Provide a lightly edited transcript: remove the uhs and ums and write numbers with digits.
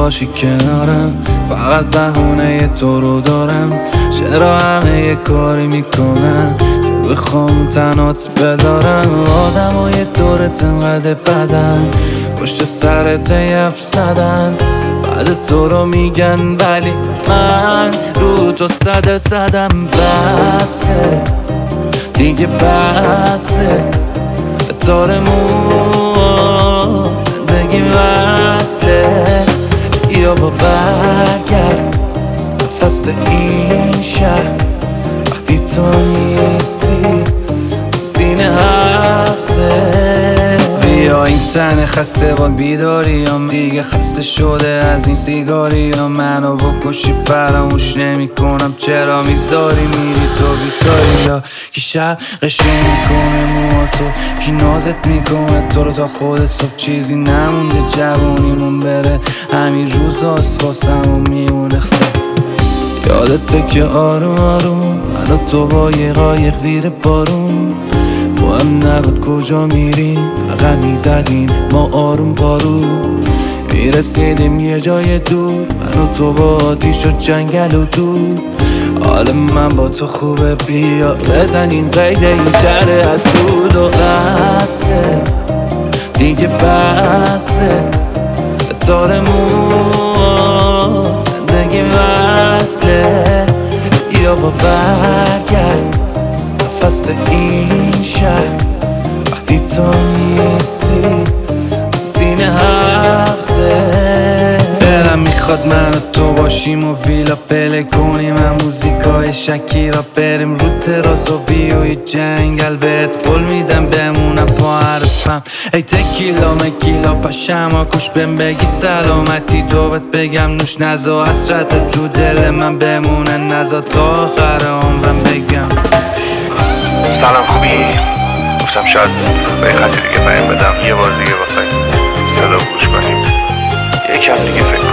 باشی کنارم، فقط بهونه تو رو دارم. چرا همه یه کاری میکنن که بخوام تنات بذارم؟ آدمای دورت انقدر بدن، پشت سرت حرف زدن، بعد تو رو میگن ولی من رو تو صدم. بسه دیگه بسه، تارمون زندگی وصله. یا با برگرد نفس این شهر، وقتی تو نیستی سینه حبسه. بیا این تن خسته با بیداریم، دیگه خسته شده از این سیگاریم. منو بکشی فراموش نمی کنم، چرا میذاری میری تو بیکاری؟ یا کی شب قشنگ میکنه موها تو، کی نازت میکنه تو رو تا خود صبح چیزی نمونده جوونیمون بره. همین روزاست واسمون میمونه یادته که آروم آروم من و تو با یه قایق زیر بارون با هم نبود کجا میریم، فقط میزدیم ما آروم بارو. میرسیدیم یه جای دور، من و تو با آتیش و جنگل و دور. حال من با تو خوبه، بیا بزنین قید این شهر از دود. و بسه دیگه بسه، تارمون زندگی وصله. یا با برگرد نفس این شهر، وقتی تو نیستی سینه حبسه. دلم میخواد من و تو باشیم و ویلا پله کنیم، هم موزیکای شکیرا بریم رو تراس و بیوی جنگل. بهت قول میدم بمونم پا حرفم، ای تکیلا مکیلا پاشم کش بهم بگی سلامتی. تو بهت بگم نوش نزا حسرتت رو دل من بمونه، نزا تا آخر عمرم بگم. سلام خوبی؟ گفتم شاید به خاطر دیگه پیام بدم، یه بار دیگه بخوای صدا گوش کنیم، یکم دیگه فکر